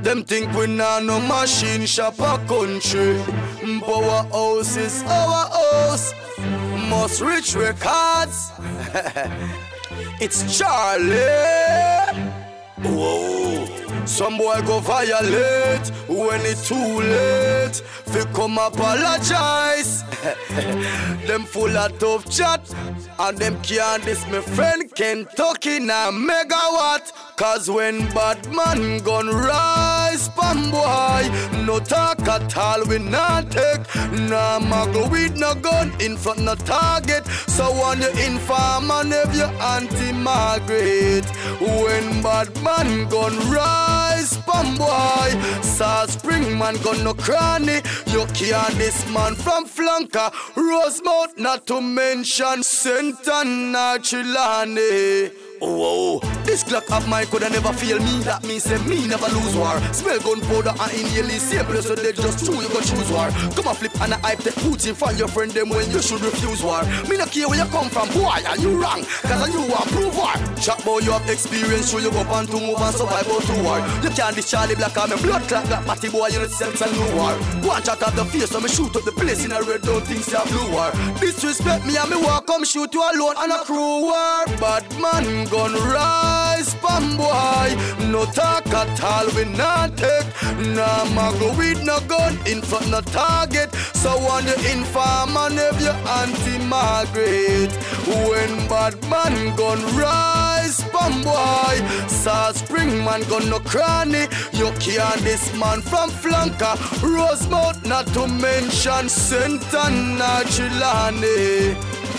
Them think we nah no machine shop a country. Powerhouse is our house. Most rich records. It's Charlie. Whoa. Some boy go violate when it's too late. Fi come apologize. Them full of tough chat, and them can't diss me friend Kentucky na megawatt. Cause when bad man gun rise, pan boy, no talk at all, we not take. Nah muggle with no gun in front no target. So on you inform and have your Auntie Margaret. When bad man gun rise, pan boy, South Spring man gun no cranny. You can't this man from Flanker, Rosemount, not to mention Santana Chilani. Whoa, this Glock of mine coulda never fail me. That means say me never lose war. Smell gunpowder and inhale the same place, so they just true you go choose war. Come and flip and I hype take Putin from your friend them when you should refuse war. Me no care where you come from, boy, and you wrong, cause you want prove war. Chat boy, you have experience, so you go on to move and survive out to war. You can't diss Charlie Black and me blood clot got matty boy, you know sense and no war. Go and chat up the face, so me shoot up the place in a red, don't think say a blue war. Disrespect me and me walk come shoot you alone on a crew war. Bad man gun rise, pan boy, no talk at all, we not take. Nah muggle with no gun in front no target. So on you inform and have your Auntie Margaret. When bad man gun rise, pan boy, South Spring man gun no cranny. You can't this man from Flanker, Rosemount, not to mention Santana Chilani.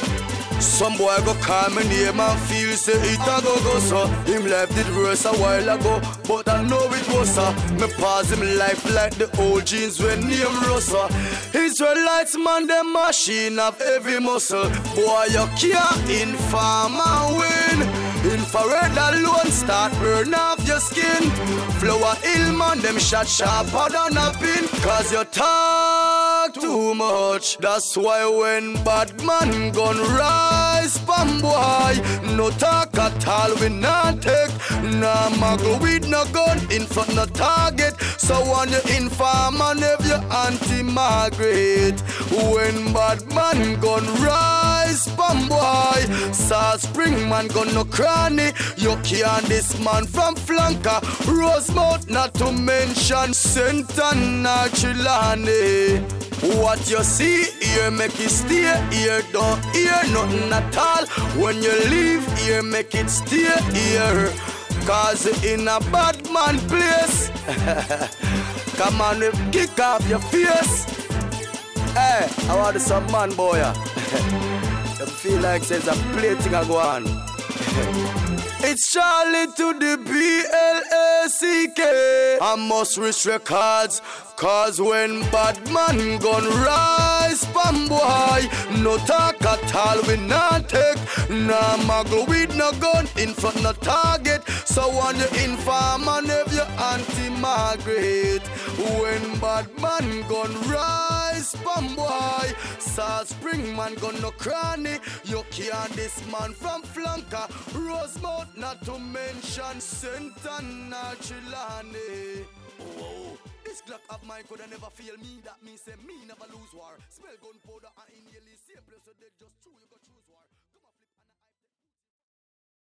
Some boy go call me name and feel say it a go so. Him left it verse a while ago, but I know it was so. Me pause him life like the old jeans when name Russell. Israelites man them machine of heavy muscle. Boy you can't inform and win. Infrared alone start burn off your skin. Flower hill man them shot sharper than a pin. Cause you talk too much. That's why when bad man gun rise, pan boy, no talk at all, we not take. Nah muggle with no gun in front no target. So on you inform and have your Auntie Margaret. When bad man gun rise, pan boy, South Spring man gun no cranny. You can't this man from Flanker, Rosemount, not to mention Santana Chilani. What you see here make it stay here, don't hear nothing at all. When you leave here make it stay here. Cause in a bad man place. Come on, kick off your face. Hey, I want some man boy. You feel like there's a plating a go on. It's Charlie to the BLACK. I must reach records. Cause when bad man gun rise, pan boy, no talk at all, we not take. Nah muggle with no gun in front no target. So on you inform and have your Auntie Margaret. When bad man gun rise, pan boy, South Spring man gun no cranny. You can't this man from Flanker, Rosemount, not to mention Santana Chilani. Whoa. This Glock of mine coulda never fail me. That means say me never lose war. Smell gunpowder and inhale the same place, so they just chew you go through.